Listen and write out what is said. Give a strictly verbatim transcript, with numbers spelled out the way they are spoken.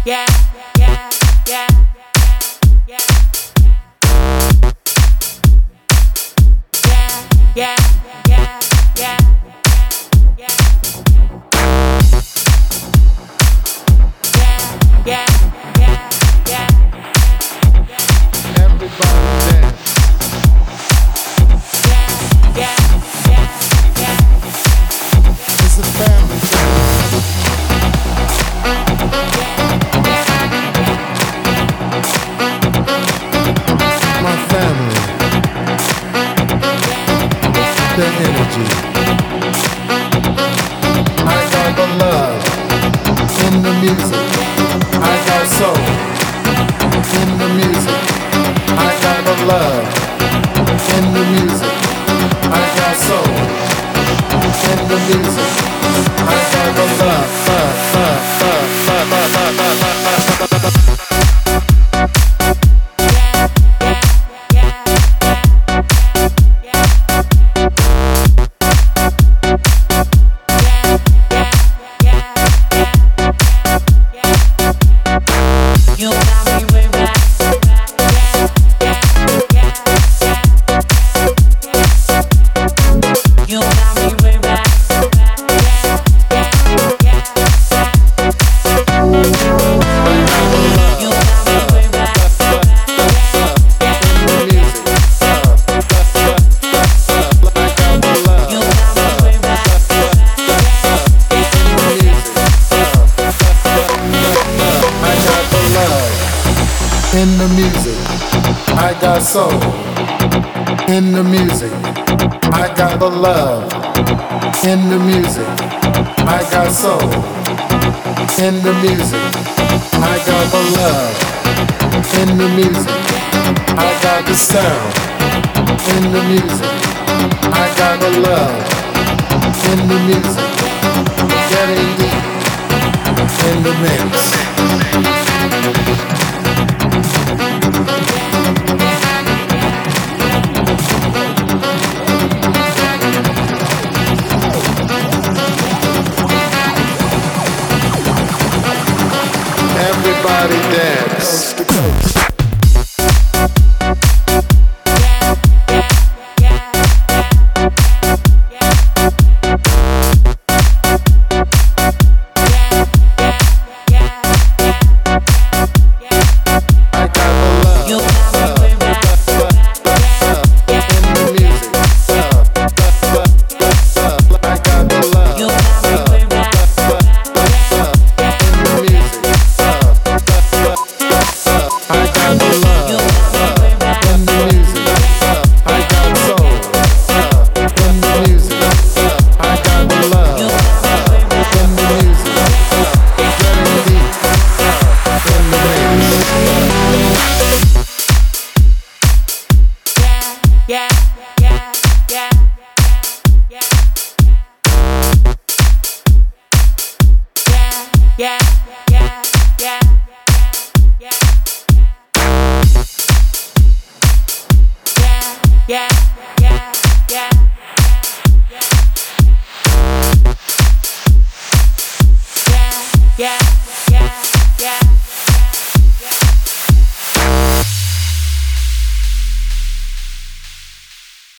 yeah, yeah, yeah, yeah, yeah, yeah, yeah, yeah, yeah, yeah, yeah, yeah. Everybody dance. Yeah, yeah, yeah, yeah. It's a family thing. My family. The energy. I got the love in the music. I got soul in the music. I got the love in the music. I got soul in the music. I got the love, love, love, love, love, love, love, love, love. In the music, I got soul. In the music, I got the love. In the music, I got soul. In the music, I got the love. In the music, I got the sound. In the music, I got the love. In the music, getting deep in the mix. Everybody dance. Coast to coast. Yeah, yeah, yeah, yeah, yeah, yeah, yeah, yeah, yeah, yeah, yeah, yeah, yeah.